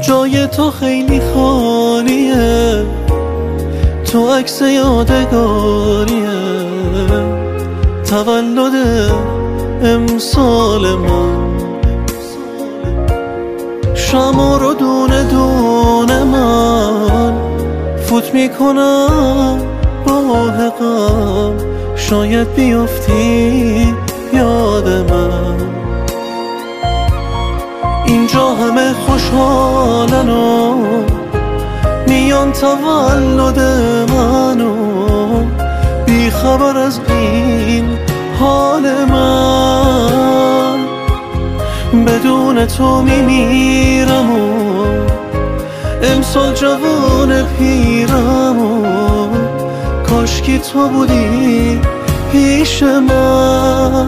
جای تو خیلی خالیه، تو عکس یادگاریه، تولد امسال من. شما رو دونه دونه من فوت میکنم با غم، شاید بیفتی یاد من. اینجا همه خوشحالن و میان تولد منو، بی خبر از این حال من. بدون تو میمیرم و امسال جوان پیرم و کاشکی تو بودی پیش من.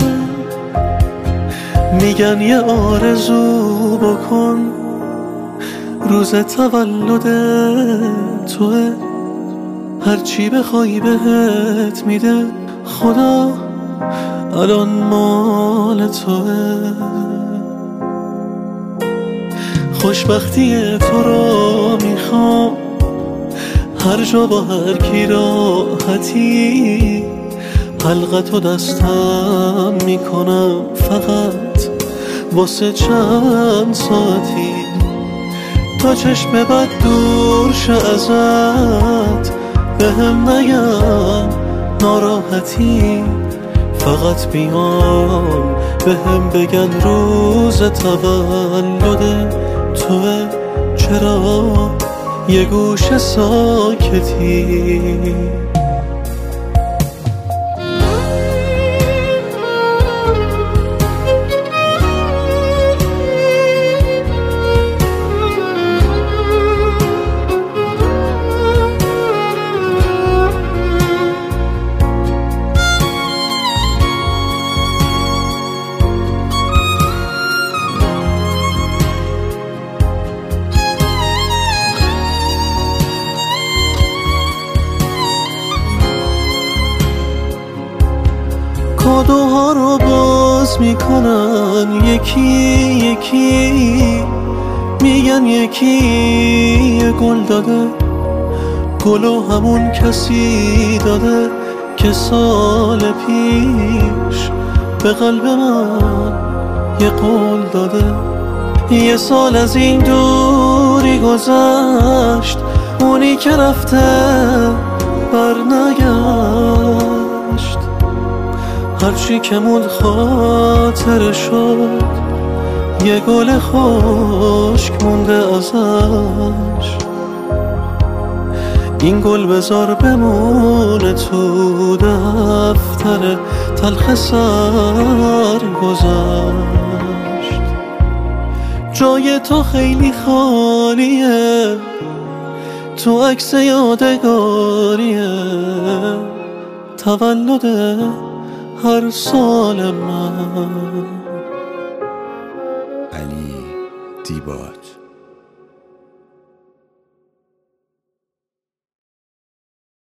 میگن یه آرزو بکن روز تولد توه، هرچی بخوای بهت میده خدا، الان مال توه. خوشبختی تو رو میخوام هر جا با هر کی راحتی، حلقتو دستم میکنم فقط واسه چند ساعتی، تا چشم بد دور شه ازت، بهم نگم ناراحتی، فقط بیان بهم بگن روز تولد توه، چرا یه گوشه ساکتی. کادوها رو باز میکنن یکی یکی، میگن یکی یه گل داده، گلو همون کسی داده که سال پیش به قلب من یه قول داده. یه سال از این دوری گذشت، اونی که رفته بر نگشت، هرچی که موند خاطر شد، یه گل خشک مونده ازش. این گل بذار بمونه تو دفتر تلخ سر گذشت. جای تو خیلی خالیه، تو عکس یادگاریه، تولد هر سال من. علی دیباج.